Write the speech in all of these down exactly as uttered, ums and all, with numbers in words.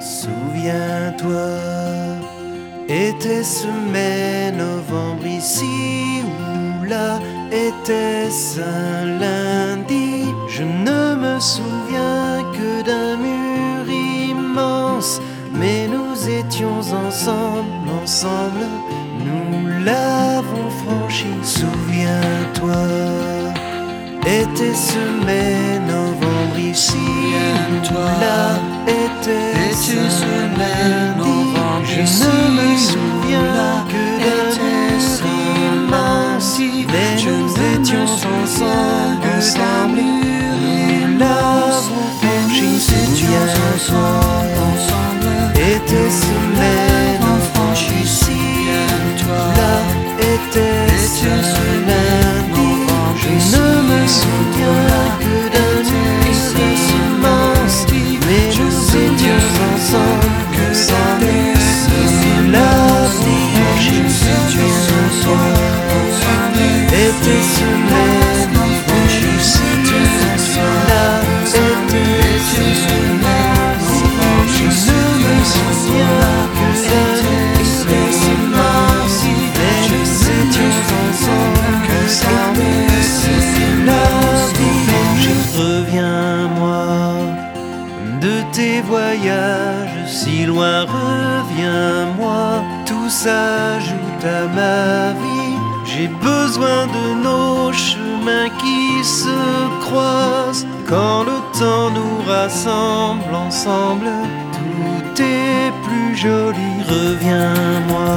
Souviens-toi, était-ce mai, novembre ici ou là? Était-ce un lundi? Je ne me souviens que d'un mur immense, mais nous étions ensemble, ensemble, nous l'avons franchi. Souviens-toi, était-ce mai, novembre ici ou là? Était-ce un lundi? Je ne me souviens que d'un mur immense, mais nous étions ensemble, ensemble, nous l'avons franchi. Souviens-toi, était-ce mai, novembre ici ou là? Était-ce un lundi? Je ne me souviens que d'un mur immense, mais nous étions ensemble, ensemble, nous l'avons franchi. Souviens-toi, était-ce mai, novembre ici ou là? Était-ce un lundi? Je ne me souviens que d'un mur immense, mais nous étions ensemble, ensemble, nous l'avons franchi. Reviens-moi de tes voyages si loin, reviens-moi, tout s'ajoute à ma vie. J'ai besoin de nos chemins qui se croisent, quand le temps nous rassemble ensemble, tout est plus joli. Reviens-moi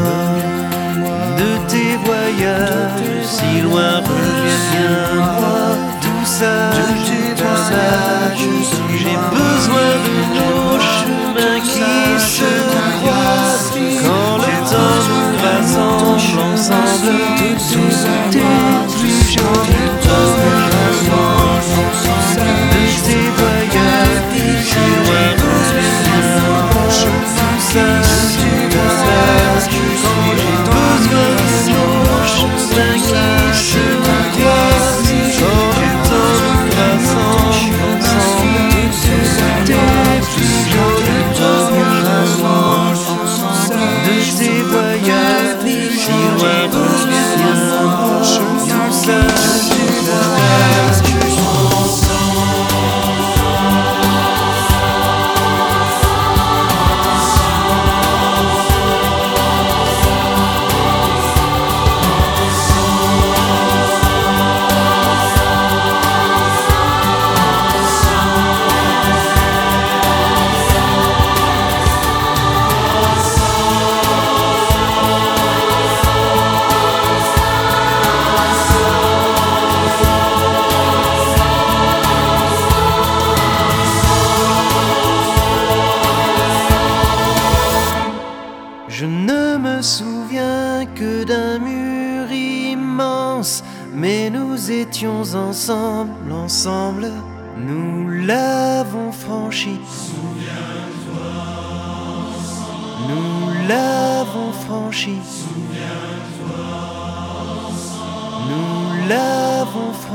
de tes voyages si loin, reviens-moi, tout s'ajoute à ma vie. J'ai besoin de nos chemins qui se croisent, quand le temps nous rassemble ensemble, tout est plus joli. De tes voyages si loin, reviens-moi, tout s'ajoute à ma vie. Quand j'ai besoin de nos chemins qui se croisent, quand le temps nous rassemble ensemble, tout est plus joli. Reviens-moi de tes voyages si loin, reviens-moi, tout s'ajoute à ma vie. Je ne me souviens que d'un mur immense, mais nous étions ensemble, ensemble, nous l'avons franchi. Souviens-toi, nous l'avons franchi. Souviens-toi, nous l'avons franchi.